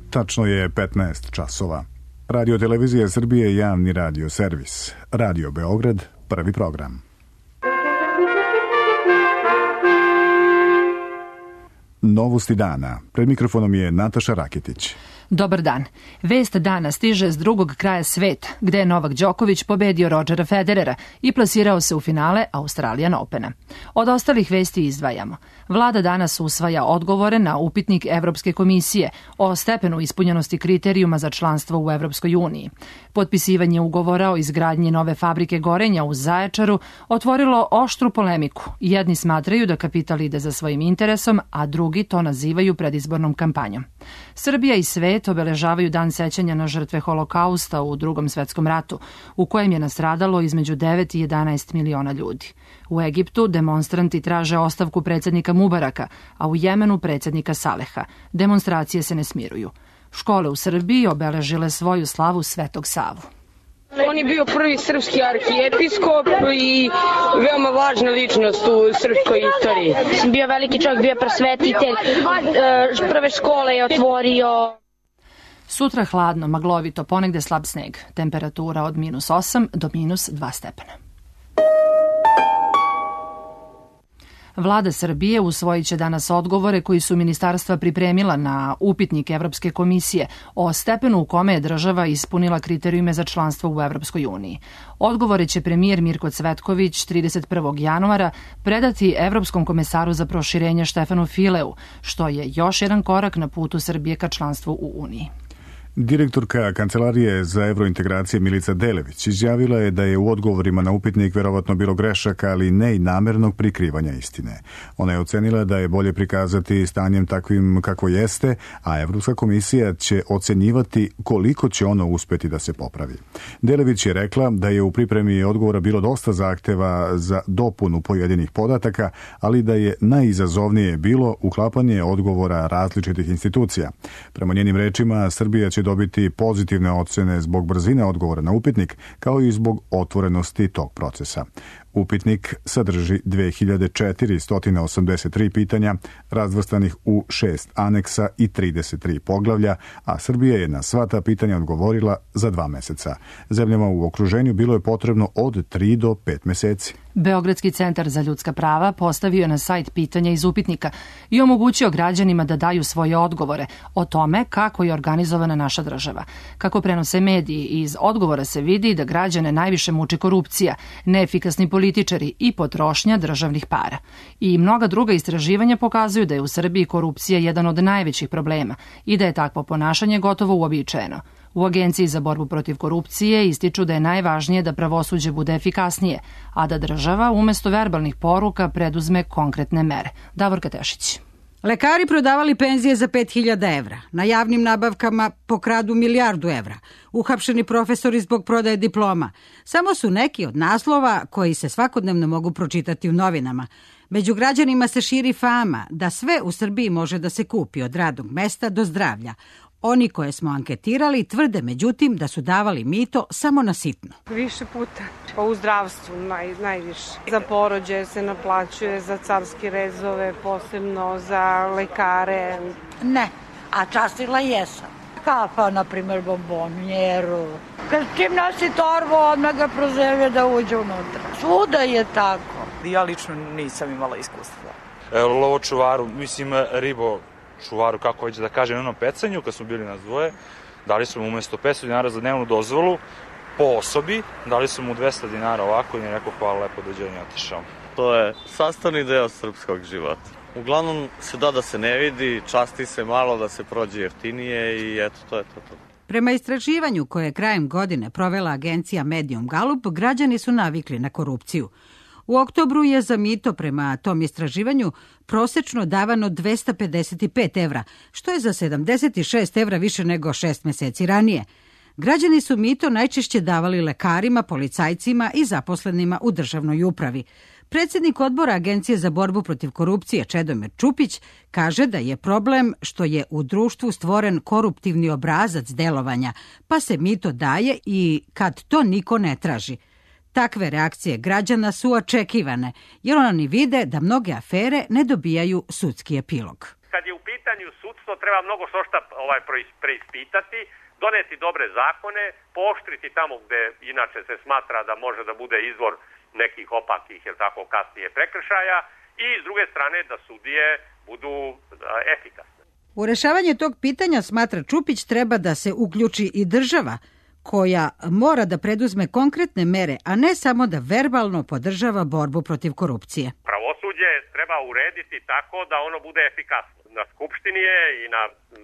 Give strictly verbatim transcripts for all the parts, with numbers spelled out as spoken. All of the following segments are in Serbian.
Tačno je petnaest časova. Radio Televizija Srbije, javni radio servis. Radio Beograd, prvi program. Novosti dana. Pred mikrofonom je Nataša Raketić. Dobar dan. Vest dana stiže s drugog kraja sveta, gde je Novak Đoković pobedio Rodgera Federera i plasirao se u finale Australian Opena. Od ostalih vesti izdvajamo. Vlada danas usvaja odgovore na upitnik Evropske komisije o stepenu ispunjenosti kriterijuma za članstvo u Evropskoj uniji. Potpisivanje ugovora o izgradnji nove fabrike gorenja u Zaječaru otvorilo oštru polemiku. Jedni smatraju da kapital ide za svojim interesom, a drugi to nazivaju predizbornom kampanjom. Srbija i svet obeležavaju dan sećanja na žrtve Holokausta u Drugom svetskom ratu, u kojem je nastradalo između devet i jedanaest miliona ljudi. U Egiptu demonstranti traže ostavku predsjednika Mubaraka, a u Jemenu predsjednika Saleha. Demonstracije se ne smiruju. Škole u Srbiji obeležile svoju slavu Svetog Savu. On je bio prvi srpski arhijepiskop i veoma važna ličnost u srpskoj istoriji. Bio veliki čovjek, bio prosvetitelj, prve škole je otvorio. Sutra hladno, maglovito, ponegde slab sneg. Temperatura od minus osam do minus dva stepena. Vlada Srbije usvojit će danas odgovore koji su ministarstva pripremila na upitnik Evropske komisije o stepenu u kome je država ispunila kriterijume za članstvo u Evropskoj uniji. Odgovore će premijer Mirko Cvetković trideset prvog januara predati Evropskom komesaru za proširenje Štefanu Fileu, što je još jedan korak na putu Srbije ka članstvu u Uniji. Direktorka Kancelarije za evrointegracije Milica Delević izjavila je da je u odgovorima na upitnik verovatno bilo grešaka, ali ne i namernog prikrivanja istine. Ona je ocenila da je bolje prikazati stanjem takvim kako jeste, a Evropska komisija će ocenjivati koliko će ono uspeti da se popravi. Delević je rekla da je u pripremi odgovora bilo dosta zahteva za dopunu pojedinih podataka, ali da je najizazovnije bilo uklapanje odgovora različitih institucija. Prema njenim rečima, Srbija će dobiti pozitivne ocene zbog brzine odgovora na upitnik, kao i zbog otvorenosti tog procesa. Upitnik sadrži dve hiljade četiristo osamdeset tri pitanja, razvrstanih u šest aneksa i trideset tri poglavlja, a Srbija je na sva ta pitanja odgovorila za dva meseca. Zemljama u okruženju bilo je potrebno od tri do pet meseci. Beogradski centar za ljudska prava postavio je na sajt pitanja iz upitnika i omogućio građanima da daju svoje odgovore o tome kako je organizovana naša država. Kako prenose mediji, iz odgovora se vidi da građane najviše muči korupcija, neefikasni političari i potrošnja državnih para. I mnoga druga istraživanja pokazuju da je u Srbiji korupcija jedan od najvećih problema i da je takvo ponašanje gotovo uobičajeno. U Agenciji za borbu protiv korupcije ističu da je najvažnije da pravosuđe bude efikasnije, a da država umesto verbalnih poruka preduzme konkretne mere. Davorka Tešić. Lekari prodavali penzije za pet hiljada evra. Na javnim nabavkama pokradu milijardu evra. Uhapšeni profesori zbog prodaje diploma. Samo su neki od naslova koji se svakodnevno mogu pročitati u novinama. Među građanima se širi fama da sve u Srbiji može da se kupi od radnog mesta do zdravlja. Oni koje smo anketirali tvrde međutim da su davali mito samo na sitno. Više puta. Pa u zdravstvu naj, najviše. Za porođaje se naplaćuje, za carske rezove, posebno za lekare. Ne, a častila jesam. Kafa, na primjer, bombonjeru. Kad čim nosi torbu, odmah ga prozeve da uđe unutra. Svuda je tako. Ja lično nisam imala iskustva. Lovočuvaru, mislim ribo čuvaru, kako već da kažem, na onom pecanju, kad smo bili nas dvoje, dali smo mu umjesto petsto dinara za dnevnu dozvolu po osobi, dali smo mu dvesta dinara ovako i je rekao hvala lepo, dođenje i otišao. To je sastavni deo srpskog života. Uglavnom se da da se ne vidi, časti se malo da se prođe jeftinije i eto, to je to. to. Prema istraživanju koje je krajem godine provela agencija Medium Gallup, građani su navikli na korupciju. U oktobru je za mito prema tom istraživanju prosečno davano dvesta pedeset pet evra, što je za sedamdeset šest evra više nego šest meseci ranije. Građani su mito najčešće davali lekarima, policajcima i zaposlenima u državnoj upravi. Predsjednik odbora Agencije za borbu protiv korupcije Čedomir Čupić kaže da je problem što je u društvu stvoren koruptivni obrazac delovanja, pa se mito daje i kad to niko ne traži. Takve reakcije građana su očekivane, jer oni vide da mnoge afere ne dobijaju sudski epilog. Kad je u pitanju ulaganju u sudstvo treba mnogo što šta ovaj, preispitati, doneti dobre zakone, pooštriti tamo gde inače se smatra da može da bude izvor nekih opakih, jel tako, kasnije prekršaja i s druge strane da sudije budu efikasne. U rešavanje tog pitanja, smatra Čupić, treba da se uključi i država, koja mora da preduzme konkretne mere, a ne samo da verbalno podržava borbu protiv korupcije. Pravosuđe treba urediti tako da ono bude efikasno. Na Skupštini je i na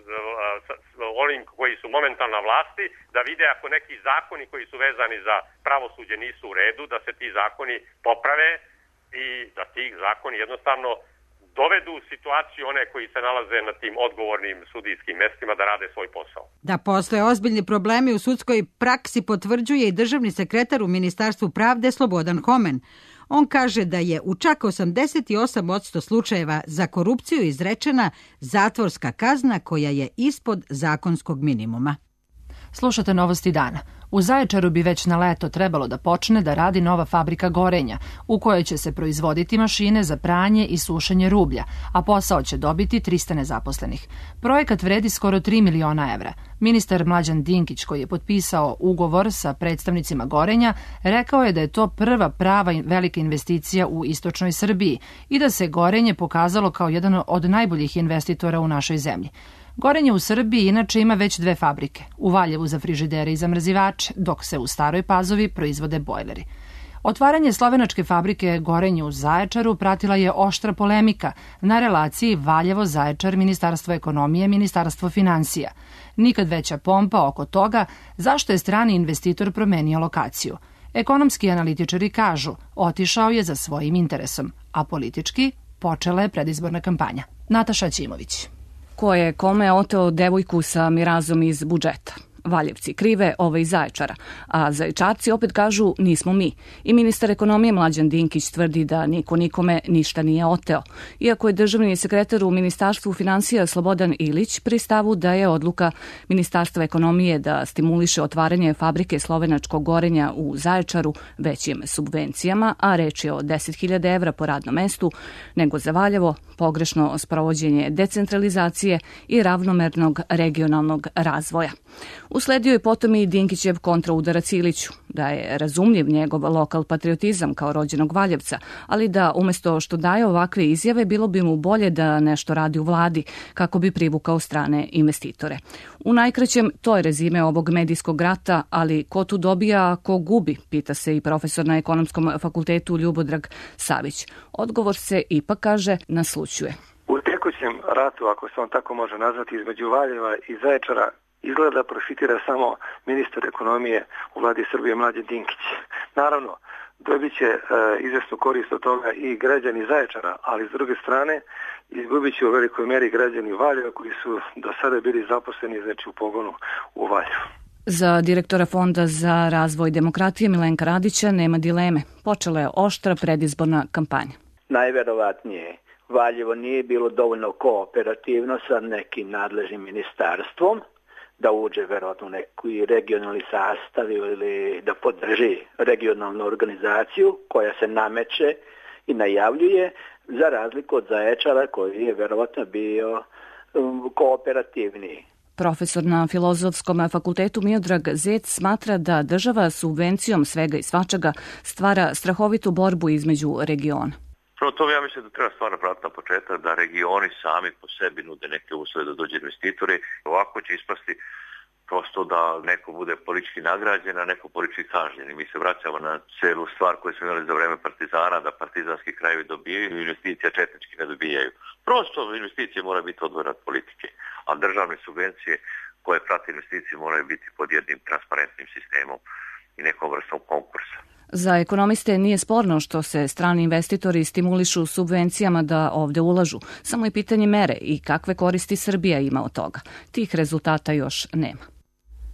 onim koji su momentalno na vlasti da vide ako neki zakoni koji su vezani za pravosuđe nisu u redu, da se ti zakoni poprave i da ti zakoni jednostavno dovedu u situaciju one koji se nalaze na tim odgovornim sudijskim mestima da rade svoj posao. Da postoje ozbiljni problemi u sudskoj praksi potvrđuje i državni sekretar u Ministarstvu pravde Slobodan Homen. On kaže da je u čak osamdeset osam posto slučajeva za korupciju izrečena zatvorska kazna koja je ispod zakonskog minimuma. Slušate Novosti dana. U Zaječaru bi već na leto trebalo da počne da radi nova fabrika gorenja, u kojoj će se proizvoditi mašine za pranje i sušenje rublja, a posao će dobiti trista nezaposlenih. Projekat vredi skoro tri miliona evra. Ministar Mlađan Dinkić, koji je potpisao ugovor sa predstavnicima gorenja, rekao je da je to prva prava velika investicija u istočnoj Srbiji i da se gorenje pokazalo kao jedan od najboljih investitora u našoj zemlji. Gorenje u Srbiji inače ima već dve fabrike, u Valjevu za frižidere i zamrzivače, dok se u Staroj Pazovi proizvode bojleri. Otvaranje slovenačke fabrike gorenja u Zaječaru pratila je oštra polemika na relaciji Valjevo-Zaječar, Ministarstvo ekonomije, Ministarstvo finansija. Nikad veća pompa oko toga zašto je strani investitor promenio lokaciju. Ekonomski analitičari kažu, otišao je za svojim interesom, a politički počela je predizborna kampanja. Nataša Ćimović. Ko je kome oteo devojku sa mirazom iz budžeta? Valjevci krive, ove iz Zaječara, a Zaječarci opet kažu nismo mi. I ministar ekonomije Mlađan Dinkić tvrdi da niko nikome ništa nije oteo. Iako je državni sekretar u Ministarstvu finansija Slobodan Ilić pri stavu da je odluka Ministarstva ekonomije da stimuliše otvaranje fabrike slovenačkog gorenja u Zaječaru većim subvencijama, a reč je o deset hiljada evra po radnom mestu, nego za Valjevo pogrešno sprovođenje decentralizacije i ravnomernog regionalnog razvoja. Usledio je potom i Dinkićev kontraudarac Iliću, da je razumljiv njegov lokal patriotizam kao rođenog Valjevca, ali da umesto što daje ovakve izjave bilo bi mu bolje da nešto radi u vladi kako bi privukao strane investitore. U najkraćem, to je rezime ovog medijskog rata, ali ko tu dobija, a ko gubi, pita se i profesor na Ekonomskom fakultetu Ljubodrag Savić. Odgovor se ipak, kaže, naslućuje. U tekućem ratu, ako se on tako može nazvati, između Valjeva i Zaječara, izgleda profitira samo ministar ekonomije u vladi Srbije Mlađan Dinkić. Naravno, dobit će e, izvesnu korist od toga i građani Zaječara, ali s druge strane izgubit će u velikoj meri građani Valjeva koji su do sada bili zaposleni, znači, u pogonu u Valjevu. Za direktora Fonda za razvoj demokratije Milenka Radića nema dileme. Počela je oštra predizborna kampanja. Najverovatnije Valjevo nije bilo dovoljno kooperativno sa nekim nadležnim ministarstvom da uđe verovatno u neki regionalni sastav ili da podrži regionalnu organizaciju koja se nameće i najavljuje, za razliku od Zaječara koji je verovatno bio um, kooperativniji. Profesor na Filozofskom fakultetu Miodrag Zec smatra da država subvencijom svega i svačega stvara strahovitu borbu između regiona. Prvo to ja mislim da treba stvarno pratiti na početak da regioni sami po sebi nude neke uslove da dođe investitori. Ovako će ispasti prosto da neko bude politički nagrađen, a neko politički kažnjen. I mi se vraćamo na celu stvar koju smo imali za vreme partizana, da partizanski krajevi dobijaju, investicija četnički ne dobijaju. Prosto investicije moraju biti odvojene od politike, a državne subvencije koje prate investicije moraju biti pod jednim transparentnim sistemom i nekom vrstom konkursa. Za ekonomiste nije sporno što se strani investitori stimulišu subvencijama da ovde ulažu. Samo je pitanje mere i kakve koristi Srbija ima od toga. Tih rezultata još nema.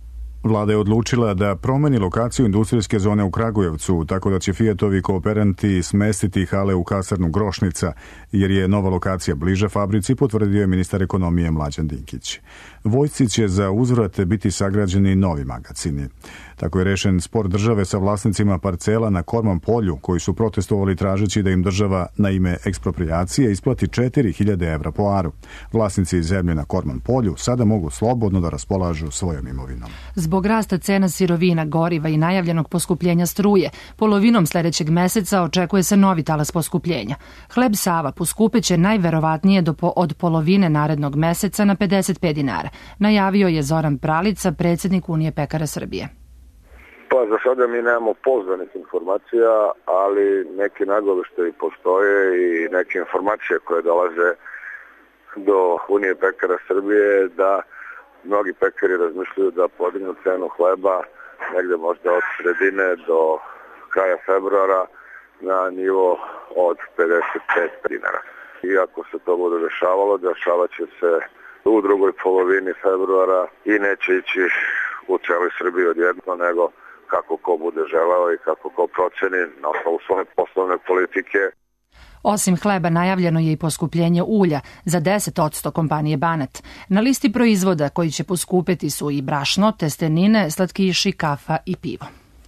Vlada je odlučila da promeni lokaciju industrijske zone u Kragujevcu, tako da će Fijatovi kooperanti smestiti hale u kasarnu Grošnica, jer je nova lokacija bliža fabrici, potvrdio je ministar ekonomije Mlađan Dinkić. Vojsci će za uzvrat biti sagrađeni novi magacini. Tako je rešen spor države sa vlasnicima parcela na Korman polju, koji su protestovali tražeći da im država na ime eksproprijacije isplati četiri hiljade evra po aru. Vlasnici zemlje na Korman polju sada mogu slobodno da raspolažu svojom imovinom. Zbog rasta cena sirovina, goriva i najavljenog poskupljenja struje, polovinom sledećeg meseca očekuje se novi talas poskupljenja. Hleb Sava poskupeće najverovatnije do po, od polovine narednog meseca na pedeset pet dinara. Najavio je Zoran Pralica, predsjednik Unije pekara Srbije. Pa za sada mi nemamo pouzdanih informacija, ali neki nagoveštaji postoje i neke informacije koje dolaze do Unije pekara Srbije da mnogi pekari razmišljaju da podignu cenu hleba negde možda od sredine do kraja februara na nivo od pedeset pet dinara. Iako se to bude dešavalo, dešavat će se u drugoj polovini februara i neće ići u celoj Srbiji odjedno, nego kako ko bude želeo i kako ko proceni na osnovu svoje poslovne politike. Osim hleba najavljeno je i poskupljenje ulja za deset posto kompanije Banat. Na listi proizvoda koji će poskupeti su i brašno, testenine, slatkiši, kafa i pivo.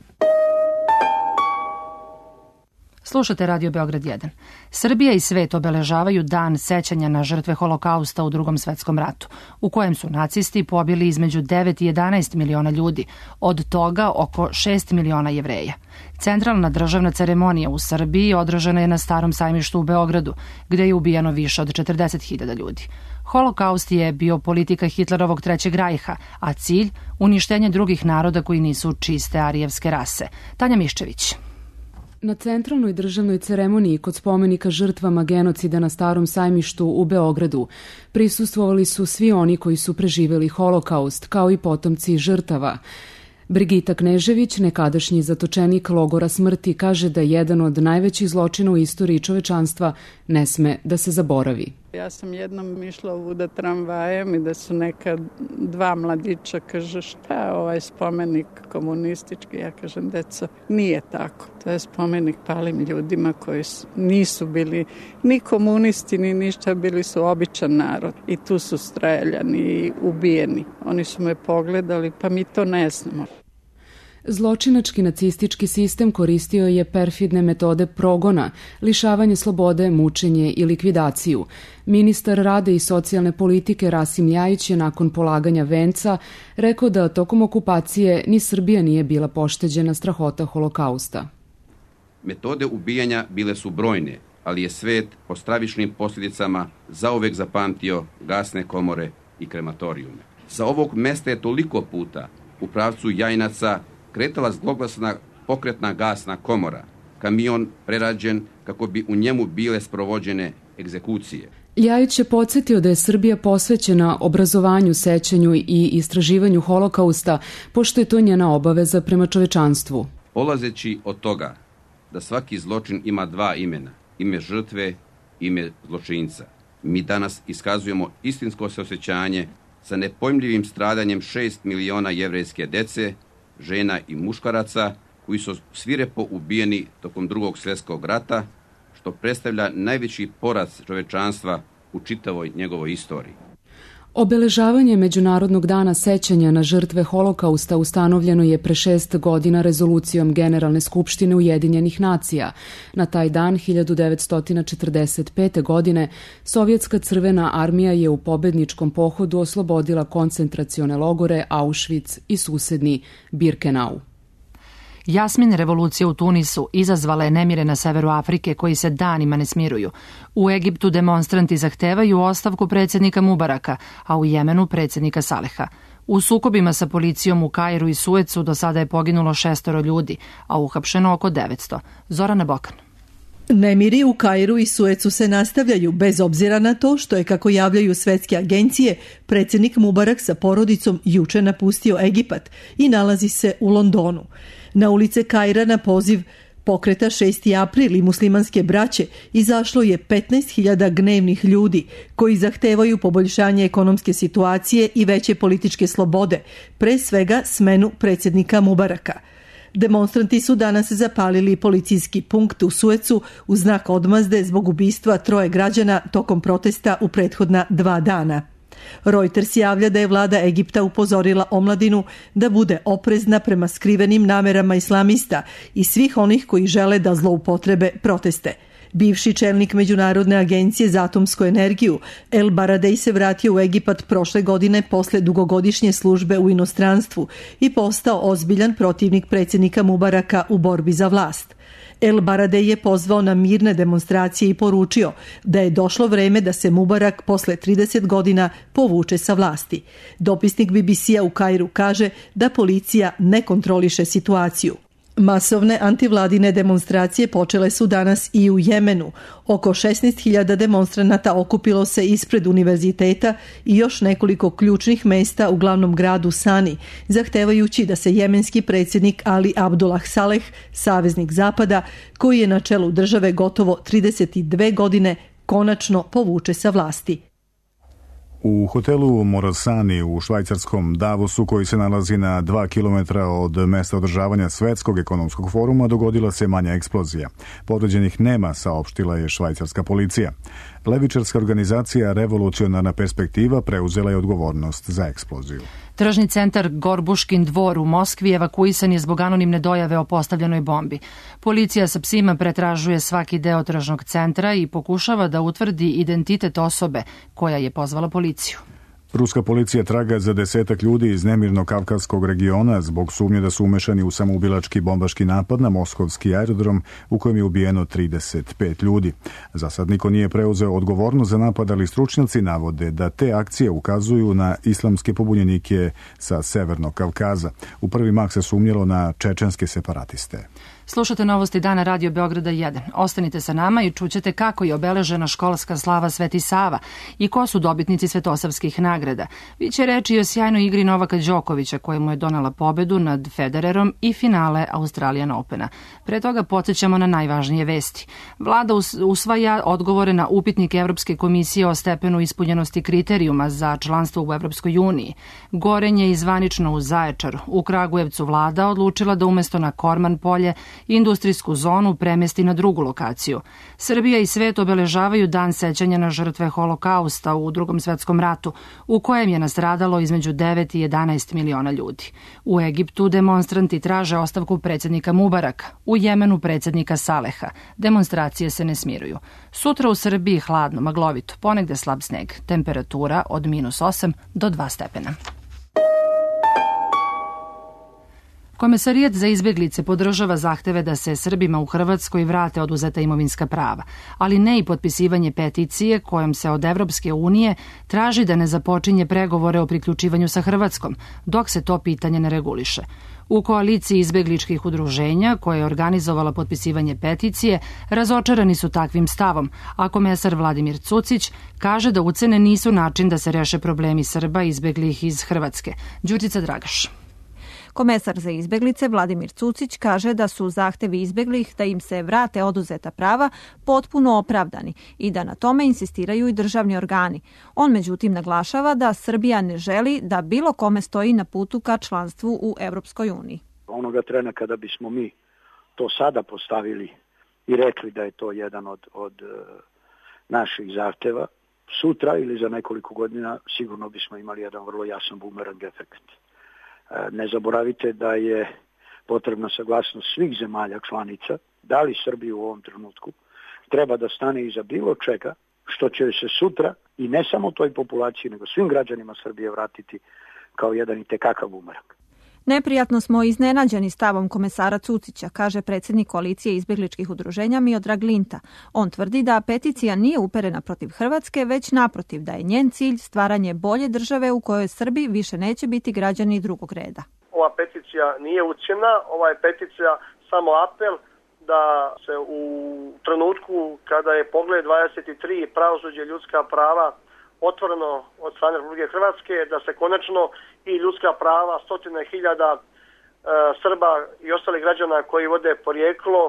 Slušate Radio Beograd jedan. Srbija i svet obeležavaju dan sećanja na žrtve Holokausta u Drugom svetskom ratu, u kojem su nacisti pobili između devet i jedanaest miliona ljudi, od toga oko šest miliona Jevreja. Centralna državna ceremonija u Srbiji održana je na Starom sajmištu u Beogradu, gde je ubijeno više od četrdeset hiljada ljudi. Holokaust je bio politika Hitlerovog Trećeg rajha, a cilj uništenje drugih naroda koji nisu čiste arijevske rase. Tanja Miščević. Na centralnoj državnoj ceremoniji kod spomenika žrtvama genocida na Starom sajmištu u Beogradu prisustvovali su svi oni koji su preživjeli holokaust, kao i potomci žrtava. Brigita Knežević, nekadašnji zatočenik logora smrti, kaže da jedan od najvećih zločina u istoriji čovečanstva ne sme da se zaboravi. Ja sam jednom išla ovuda tramvajem i da su neka dva mladića, kaže šta je ovaj spomenik komunistički, ja kažem deco, nije tako. To je spomenik palim ljudima koji nisu bili ni komunisti ni ništa, bili su običan narod i tu su streljani i ubijeni. Oni su me pogledali pa mi to ne znamo. Zločinački nacistički sistem koristio je perfidne metode progona, lišavanje slobode, mučenje i likvidaciju. Ministar rada i socijalne politike Rasim Ljajić je nakon polaganja venca rekao da tokom okupacije ni Srbija nije bila pošteđena strahota holokausta. Metode ubijanja bile su brojne, ali je svet po stravičnim posljedicama zauvek zapamtio gasne komore i krematorijume. Sa ovog mesta je toliko puta u pravcu Jajinaca kretala zloglasna pokretna gasna komora, kamion prerađen kako bi u njemu bile sprovođene egzekucije. Ljajić je podsjetio da je Srbija posvećena obrazovanju, sećanju i istraživanju holokausta, pošto je to njena obaveza prema čovečanstvu. Polazeći od toga da svaki zločin ima dva imena, ime žrtve, ime zločinca, mi danas iskazujemo istinsko saosećanje sa nepojmljivim stradanjem šest miliona jevrejske dece, žena i muškaraca koji su svirepo ubijeni tokom Drugog svjetskog rata, što predstavlja najveći poraz čovečanstva u čitavoj njegovoj istoriji. Obeležavanje Međunarodnog dana sećanja na žrtve holokausta ustanovljeno je pre šest godina rezolucijom Generalne skupštine Ujedinjenih nacija. Na taj dan hiljadu devetsto četrdeset pete. godine Sovjetska crvena armija je u pobedničkom pohodu oslobodila koncentracione logore Auschwitz i susedni Birkenau. Jasmin revolucija u Tunisu izazvala je nemire na severu Afrike koji se danima ne smiruju. U Egiptu demonstranti zahtevaju ostavku predsjednika Mubaraka, a u Jemenu predsjednika Saleha. U sukobima sa policijom u Kairu i Suecu do sada je poginulo šestoro ljudi, a uhapšeno oko devetsto. Zorana Bokan. Nemiri u Kairu i Suecu se nastavljaju, bez obzira na to što je, kako javljaju svetske agencije, predsjednik Mubarak sa porodicom juče napustio Egipat i nalazi se u Londonu. Na ulice Kaira na poziv pokreta šesti april i muslimanske braće izašlo je petnaest hiljada gnevnih ljudi koji zahtevaju poboljšanje ekonomske situacije i veće političke slobode, pre svega smenu predsjednika Mubaraka. Demonstranti su danas zapalili policijski punkt u Suecu u znak odmazde zbog ubistva troje građana tokom protesta u prethodna dva dana. Reuters javlja da je vlada Egipta upozorila omladinu da bude oprezna prema skrivenim namerama islamista i svih onih koji žele da zloupotrebe proteste. Bivši čelnik Međunarodne agencije za atomsku energiju El Baradei se vratio u Egipat prošle godine posle dugogodišnje službe u inostranstvu i postao ozbiljan protivnik predsjednika Mubaraka u borbi za vlast. El Baradei je pozvao na mirne demonstracije i poručio da je došlo vreme da se Mubarak posle trideset godina povuče sa vlasti. Dopisnik B B C-a u Kairu kaže da policija ne kontroliše situaciju. Masovne antivladine demonstracije počele su danas i u Jemenu. Oko šesnaest hiljada demonstranata okupilo se ispred univerziteta i još nekoliko ključnih mesta u glavnom gradu Sani, zahtevajući da se jemenski predsjednik Ali Abdullah Saleh, saveznik Zapada, koji je na čelu države gotovo trideset dve godine, konačno povuče sa vlasti. U hotelu Morosani u švajcarskom Davosu, koji se nalazi na dva kilometra od mesta održavanja Svetskog ekonomskog foruma, dogodila se manja eksplozija. Povređenih nema, saopštila je švajcarska policija. Levičarska organizacija Revolucionarna perspektiva preuzela je odgovornost za eksploziju. Tržni centar Gorbuškin dvor u Moskvi evakuisan je zbog anonimne dojave o postavljenoj bombi. Policija sa psima pretražuje svaki deo tržnog centra i pokušava da utvrdi identitet osobe koja je pozvala policiju. Ruska policija traga za desetak ljudi iz nemirnog kavkazskog regiona zbog sumnje da su umešani u samoubilački bombaški napad na moskovski aerodrom u kojem je ubijeno trideset pet ljudi. Za sad niko nije preuzeo odgovornost za napad, ali stručnjaci navode da te akcije ukazuju na islamske pobunjenike sa Severnog Kavkaza. U prvi mah se sumnjalo na čečenske separatiste. Slušate novosti dana Radio Beograda jedan. Ostanite sa nama i čućete kako je obeležena školska slava Sveti Sava i ko su dobitnici svetosavskih nagrada. Biće reči i o sjajnoj igri Novaka Đokovića koja mu je donala pobedu nad Federerom i finale Australian Opena. Pre toga podsjećamo na najvažnije vesti. Vlada usvaja odgovore na upitnik Evropske komisije o stepenu ispunjenosti kriterijuma za članstvo u Evropskoj uniji. Gorenje je zvanično u Zaječaru. U Kragujevcu vlada odlučila da umesto na Korman polje industrijsku zonu premesti na drugu lokaciju. Srbija i svet obeležavaju dan sećanja na žrtve Holokausta u Drugom svetskom ratu, u kojem je nastradalo između devet i jedanaest miliona ljudi. U Egiptu demonstranti traže ostavku predsjednika Mubaraka, u Jemenu predsjednika Saleha. Demonstracije se ne smiruju. Sutra u Srbiji hladno, maglovito, ponegde slab sneg. Temperatura od minus osam do dva stepena. Komesarijat za izbjeglice podržava zahteve da se Srbima u Hrvatskoj vrate oduzeta imovinska prava, ali ne i potpisivanje peticije kojom se od Evropske unije traži da ne započinje pregovore o priključivanju sa Hrvatskom, dok se to pitanje ne reguliše. U koaliciji izbjegličkih udruženja, koja je organizovala potpisivanje peticije, razočarani su takvim stavom, a komesar Vladimir Cucić kaže da ucene nisu način da se reše problemi Srba izbjeglih iz Hrvatske. Đurđica Dragaš. Komesar za izbjeglice Vladimir Cucić kaže da su zahtevi izbjeglih da im se vrate oduzeta prava potpuno opravdani i da na tome insistiraju i državni organi. On međutim naglašava da Srbija ne želi da bilo kome stoji na putu ka članstvu u Evropskoj uniji. Onoga trena kada bismo mi to sada postavili i rekli da je to jedan od, od naših zahteva, sutra ili za nekoliko godina sigurno bismo imali jedan vrlo jasan bumerang efekt. Ne zaboravite da je potrebna saglasnost svih zemalja članica, da li Srbiju u ovom trenutku treba da stane iza bilo čega što će se sutra i ne samo toj populaciji nego svim građanima Srbije vratiti kao jedan i tekakav bumerang. Neprijatno smo iznenađeni stavom komesara Cucića, kaže predsjednik koalicije izbjegličkih udruženja Miodrag Linta. On tvrdi da peticija nije uperena protiv Hrvatske, već naprotiv da je njen cilj stvaranje bolje države u kojoj Srbi više neće biti građani drugog reda. Ova peticija nije ucjena, ova je peticija samo apel da se u trenutku kada je Poglavlje dvadeset tri pravosuđe i ljudska prava otvoreno od strane Republike Hrvatske, da se konačno i ljudska prava stotine hiljada e, Srba i ostalih građana koji vode porijeklo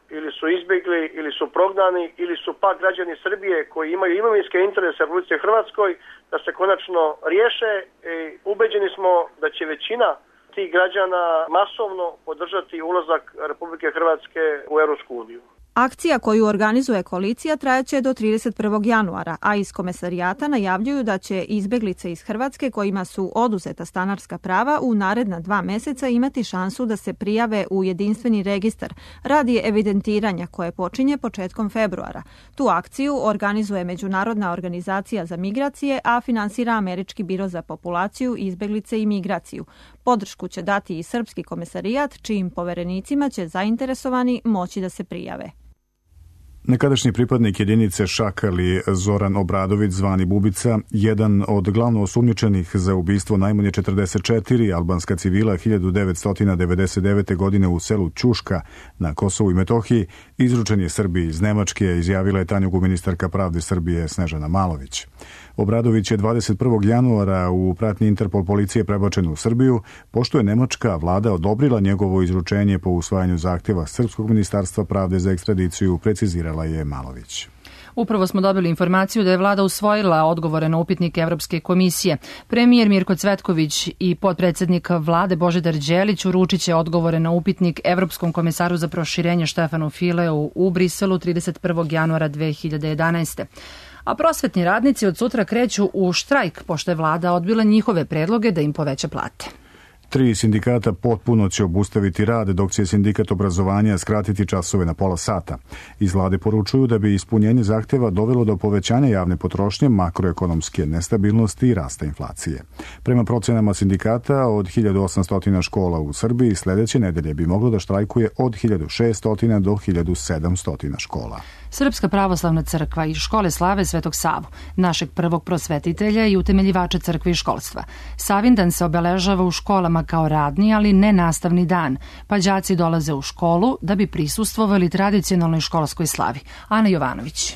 ili su izbjegli, ili su prognani, ili su pak građani Srbije koji imaju imovinske interese u Republici Hrvatskoj da se konačno riješe i ubeđeni smo da će većina tih građana masovno podržati ulazak Republike Hrvatske u Europsku uniju. Akcija koju organizuje koalicija trajaće do trideset prvog januara, a iz komesarijata najavljuju da će izbeglice iz Hrvatske kojima su oduzeta stanarska prava u naredna dva meseca imati šansu da se prijave u jedinstveni registar radi evidentiranja koje počinje početkom februara. Tu akciju organizuje Međunarodna organizacija za migracije, a finansira Američki biro za populaciju, izbeglice i migraciju. Podršku će dati i Srpski komesarijat, čijim poverenicima će zainteresovani moći da se prijave. Nekadašnji pripadnik jedinice Šakali Zoran Obradović, zvani Bubica, jedan od glavno osumnjičenih za ubistvo najmanje četrdeset četiri albanska civila hiljadu devetsto devedeset devete. godine u selu Ćuška na Kosovu i Metohiji, izručen je Srbiji iz Nemačke, izjavila je Tanjugu ministarka pravde Srbije Snežana Malović. Obradović je dvadeset prvog januara u pratnji Interpol policije prebačen u Srbiju, pošto je nemačka vlada odobrila njegovo izručenje po usvajanju zahtjeva Srpskog ministarstva pravde za ekstradiciju, precizirala je Malović. Upravo smo dobili informaciju da je vlada usvojila odgovore na upitnik Evropske komisije. Premijer Mirko Cvetković i potpredsjednik vlade Božidar Đelić uručit će odgovore na upitnik Evropskom komisaru za proširenje Štefanu Fileu u Briselu trideset prvog januara dve hiljade jedanaeste. A prosvetni radnici od sutra kreću u štrajk, pošto je vlada odbila njihove predloge da im poveća plate. Tri sindikata potpuno će obustaviti rad, dok će sindikat obrazovanja skratiti časove na pola sata. Iz vlade poručuju da bi ispunjenje zahtjeva dovelo do povećanja javne potrošnje, makroekonomske nestabilnosti i rasta inflacije. Prema procenama sindikata, od hiljadu osamsto škola u Srbiji sljedeće nedelje bi moglo da štrajkuje od hiljadu šeststo do hiljadu sedamsto škola. Srpska pravoslavna crkva i škole slave Svetog Savu, našeg prvog prosvetitelja i utemeljivača crkve i školstva. Savindan se obeležava u školama kao radni, ali ne nastavni dan, pa đaci dolaze u školu da bi prisustvovali tradicionalnoj školskoj slavi. Ana Jovanović.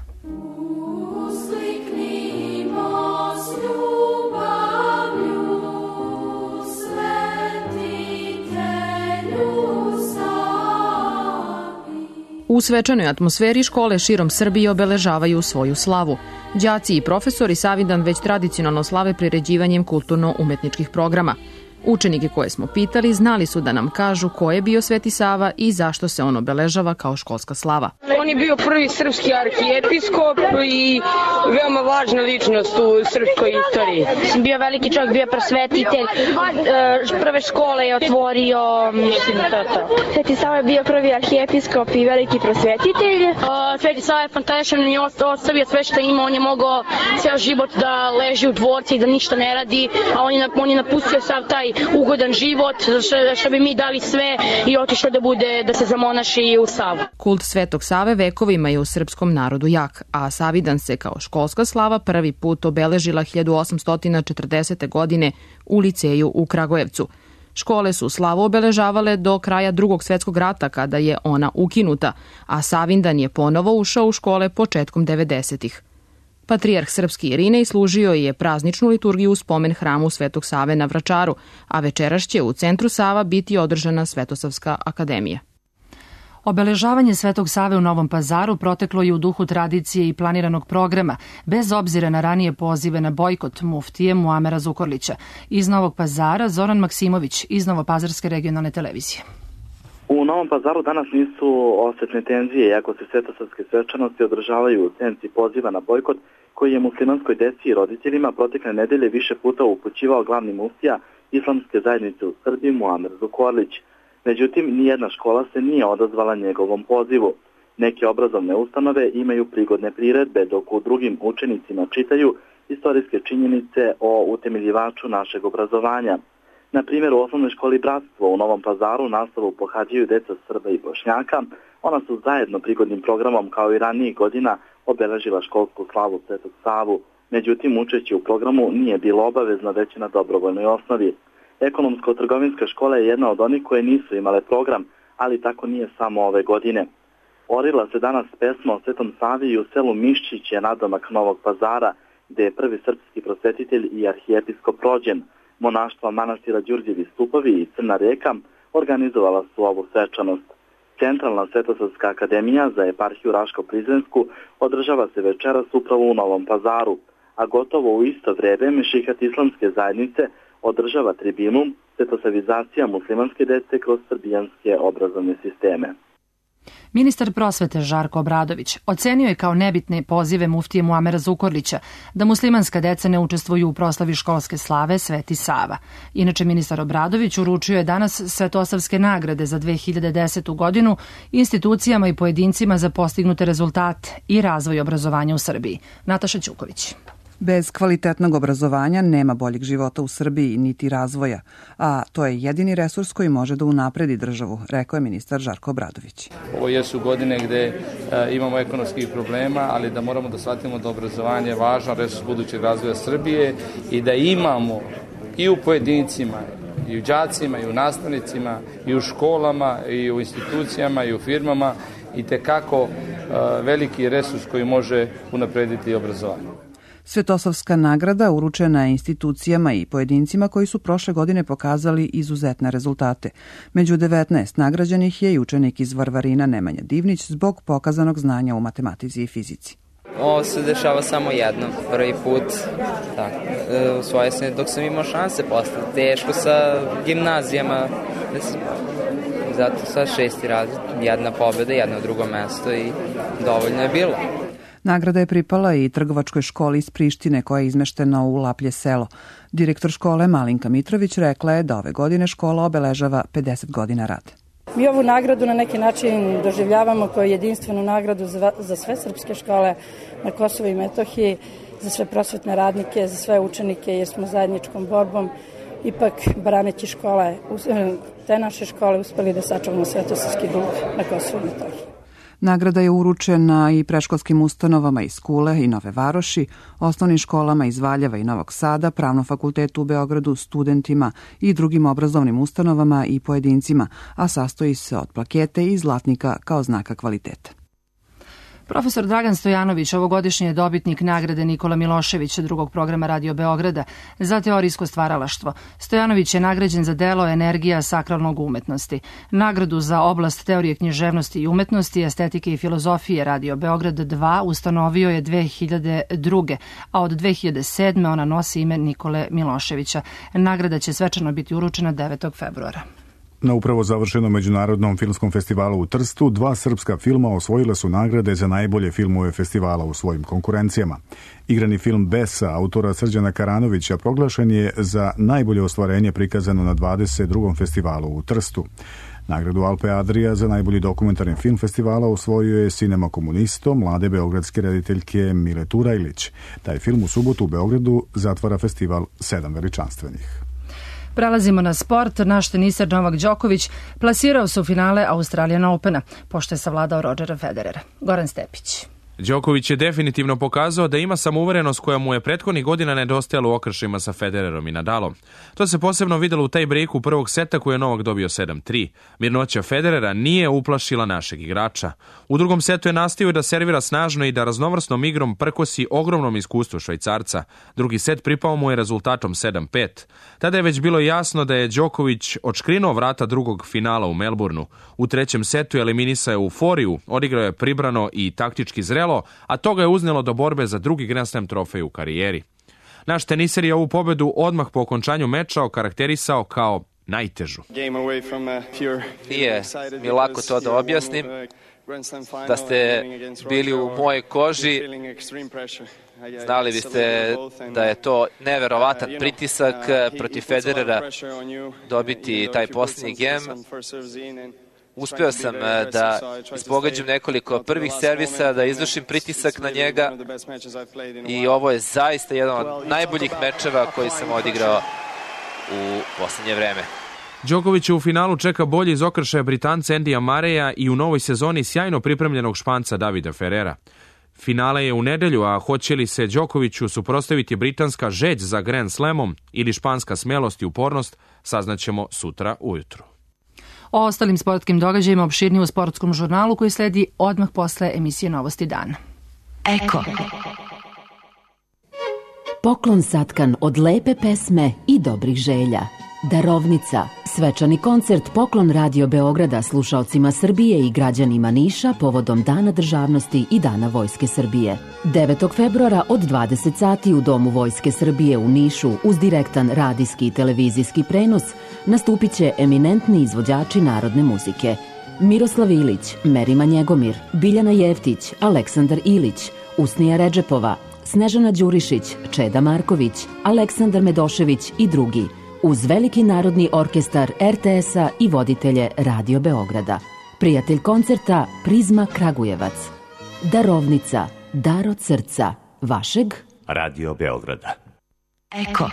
U svečanoj atmosferi škole širom Srbije obeležavaju svoju slavu. Đaci i profesori Savindan već tradicionalno slave priređivanjem kulturno-umetničkih programa. Učenike koje smo pitali znali su da nam kažu ko je bio Sveti Sava i zašto se on obeležava kao školska slava. On je bio prvi srpski arhijepiskop i veoma važna ličnost u srpskoj istoriji. Bio veliki čovjek, bio prosvetitelj, prve škole je otvorio, mislim to je to. Sveti Sava je bio prvi arhijepiskop i veliki prosvetitelj. Sveti Sava je fantastičan i ostavio sve što ima, on je mogao ceo život da leži u dvorci i da ništa ne radi, a on je, on je napustio sav taj ugodan život, što bi mi dali sve i otišao da bude, da se zamonaši u Savu. Kult Svetog Save vekovima je u srpskom narodu jak, a Savidan se kao školska slava prvi put obeležila hiljadu osamsto četrdesete. godine u liceju u Kragujevcu. Škole su slavu obeležavale do kraja Drugog svjetskog rata, kada je ona ukinuta, a Savindan je ponovo ušao u škole početkom devedesetih. Patrijarh srpski Irinej služio je prazničnu liturgiju u spomen hramu Svetog Save na Vračaru, a večeras će u centru Sava biti održana Svetosavska akademija. Obeležavanje Svetog Save u Novom Pazaru proteklo je u duhu tradicije i planiranog programa, bez obzira na ranije pozive na bojkot muftije Muamera Zukorlića. Iz Novog Pazara Zoran Maksimović iz Novopazarske regionalne televizije. U Novom Pazaru danas nisu osjetne tenzije, iako se svetosavske svečanosti održavaju u senci poziva na bojkot, koji je muslimanskoj deci i roditeljima protekle nedelje više puta upućivao glavni muftija islamske zajednice u Srbiji Muamer Zukorlić. Međutim, nijedna škola se nije odazvala njegovom pozivu. Neke obrazovne ustanove imaju prigodne priredbe, dok u drugim učenicima čitaju istorijske činjenice o utemeljivaču našeg obrazovanja. Na primjer, u osnovnoj školi Bratstvo u Novom Pazaru nastavu pohađaju deca Srba i Bošnjaka. Ona su zajedno prigodnim programom, kao i ranijih godina, obeležila školsku slavu Svetog Savu. Međutim, učeći u programu nije bilo obavezno, već na dobrovoljnoj osnovi. Ekonomsko-trgovinska škola je jedna od onih koje nisu imale program, ali tako nije samo ove godine. Orila se danas pesma o Svetom Savi i u selu Mišćić je nadomak Novog Pazara, gde je prvi srpski prosvetitelj i arhijepiskop rođen. Monaštva manastira Đurđevi stupovi i Crna reka organizovala su ovu svečanost. Centralna Svetosavska akademija za eparhiju Raško-Prizrensku održava se večeras upravo u Novom Pazaru, a gotovo u isto vreme Mešihat islamske zajednice održava tribinu Svetosavizacija muslimanske dece kroz srbijanske obrazovne sisteme. Ministar prosvete Žarko Obradović ocenio je kao nebitne pozive muftije Muamera Zukorlića da muslimanska deca ne učestvuju u proslavi školske slave Sveti Sava. Inače, ministar Obradović uručio je danas Svetosavske nagrade za dve hiljade desetu godinu institucijama i pojedincima za postignute rezultate i razvoj obrazovanja u Srbiji. Nataša Ćuković. Bez kvalitetnog obrazovanja nema boljeg života u Srbiji niti razvoja, a to je jedini resurs koji može da unapredi državu, rekao je ministar Žarko Obradović. Ovo jesu godine gde imamo ekonomskih problema, ali da moramo da shvatimo da obrazovanje je važan resurs budućeg razvoja Srbije i da imamo i u pojedincima, i u đacima, i u nastavnicima, i u školama, i u institucijama, i u firmama i tekako veliki resurs koji može unaprediti obrazovanje. Svetosavska nagrada uručena je institucijama i pojedincima koji su prošle godine pokazali izuzetne rezultate. Među devetnaest nagrađenih je i učenik iz Varvarina Nemanja Divnić zbog pokazanog znanja u matematici i fizici. Ovo se dešava samo jednom, prvi put, tako, usvojio sam dok sam imao šanse posle, teško sa gimnazijama, zato sa šesti razred, jedna pobjeda, jedno drugo mesto i dovoljno je bilo. Nagrada je pripala i trgovačkoj školi iz Prištine koja je izmeštena u Laplje selo. Direktor škole Malinka Mitrović rekla je da ove godine škola obeležava pedeset godina rada. Mi ovu nagradu na neki način doživljavamo kao jedinstvenu nagradu za, za sve srpske škole na Kosovu i Metohiji, za sve prosvetne radnike, za sve učenike, jer smo zajedničkom borbom ipak braneći škole, te naše škole uspeli da sačuvamo svetosavski duh na Kosovu i Metohiji. Nagrada je uručena i predškolskim ustanovama iz Kule i Nove Varoši, osnovnim školama iz Valjeva i Novog Sada, Pravnom fakultetu u Beogradu, studentima i drugim obrazovnim ustanovama i pojedincima, a sastoji se od plakete i zlatnika kao znaka kvaliteta. Profesor Dragan Stojanović ovogodišnji je dobitnik nagrade Nikola Milošević drugog programa Radio Beograda za teorijsko stvaralaštvo. Stojanović je nagrađen za delo Energija sakralnog umetnosti. Nagradu za oblast teorije književnosti i umetnosti, estetike i filozofije Radio Beograd dva ustanovio je dve hiljade druge. a od dve hiljade sedme ona nosi ime Nikole Miloševića. Nagrada će svečano biti uručena devetog februara. Na upravo završenom Međunarodnom filmskom festivalu u Trstu dva srpska filma osvojila su nagrade za najbolje filmove festivala u svojim konkurencijama. Igrani film Besa autora Srđana Karanovića proglašen je za najbolje ostvarenje prikazano na dvadeset drugom festivalu u Trstu. Nagradu Alpe Adria za najbolji dokumentarni film festivala osvojio je Cinema Komunisto mlade beogradske rediteljke Mile Turajlić. Taj film u subotu u Beogradu zatvara festival Sedam veličanstvenih. Prelazimo na sport. Naš teniser Novak Đoković plasirao se u finale Australian Opena, pošto je savladao Rodgera Federera. Goran Stepić. Đoković je definitivno pokazao da ima samouverenost koja mu je prethodnih godina nedostajala u okršajima sa Federerom i Nadalom. To se posebno videlo u taj breaku prvog seta koji je Novak dobio sedam tri. Mirnoća Federera nije uplašila našeg igrača. U drugom setu je nastavio da servira snažno i da raznovrsnom igrom prkosi ogromnom iskustvu Švajcarca. Drugi set pripao mu je rezultatom sedam pet. Tada je već bilo jasno da je Đoković odškrinuo vrata drugog finala u Melbourneu. U trećem setu je eliminisao euforiju, odigrao je pribrano i taktički zrelo, a to ga je uznelo do borbe za drugi Grand Slam trofej u karijeri. Naš teniser je ovu pobedu odmah po okončanju meča okarakterisao kao najtežu. Nije mi lako to da objasnim, da ste bili u mojoj koži, znali biste da je to neverovatan pritisak protiv Federera dobiti taj posljednji gem. Uspeo sam da ispogađam nekoliko prvih servisa, da izvršim pritisak na njega i ovo je zaista jedan od najboljih mečeva koji sam odigrao u posljednje vreme. Đoković u finalu čeka bolje iz okršaja Britanca Andyja Murraya i u novoj sezoni sjajno pripremljenog Španca Davida Ferrera. Finale je u nedelju, a hoće li se Đokoviću suprotstaviti britanska žeđ za Grand Slamom ili španska smelost i upornost, saznaćemo sutra ujutru. O ostalim sportskim događajima opširnije u sportskom žurnalu koji sledi odmah posle emisije Novosti dana. Eko. Poklon satkan od lepe pesme i dobrih želja. Darovnica Svečani koncert poklon Radio Beograda slušaocima Srbije i građanima Niša povodom Dana državnosti i Dana Vojske Srbije. devetog februara od dvadeset sati u Domu Vojske Srbije u Nišu uz direktan radijski i televizijski prenos nastupit će eminentni izvođači narodne muzike. Miroslav Ilić, Merima Njegomir, Biljana Jeftić, Aleksandar Ilić, Usnija Redžepova, Snežana Đurišić, Čeda Marković, Aleksandar Medošević i drugi, uz veliki narodni orkestar er te es-a i voditelje Radio Beograda. Prijatelj koncerta Prizma Kragujevac. Darovnica, dar od srca, vašeg Radio Beograda. Eko.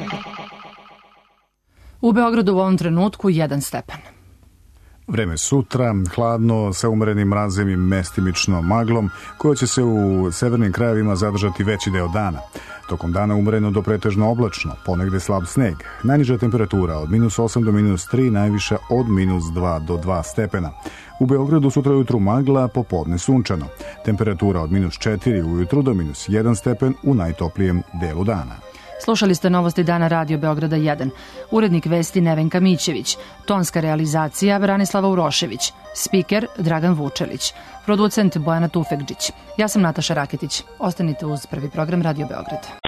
U Beogradu u ovom trenutku jedan stepen. Vreme sutra, hladno, sa umerenim mrazem i mestimično maglom, koja će se u severnim krajevima zadržati veći deo dana. Tokom dana umereno do pretežno oblačno, ponegde slab sneg. Najniža temperatura od minus osam do minus tri, najviša od minus dva do dva stepena. U Beogradu sutra ujutru magla, popodne sunčano. Temperatura od minus četiri ujutru do minus jedan stepen u najtoplijem delu dana. Slušali ste novosti dana Radio Beograda jedan. Urednik vesti Nevenka Mićević. Tonska realizacija Branislava Urošević. Spiker Dragan Vučelić. Producent Bojana Tufekđić. Ja sam Nataša Raketić. Ostanite uz prvi program Radio Beograd.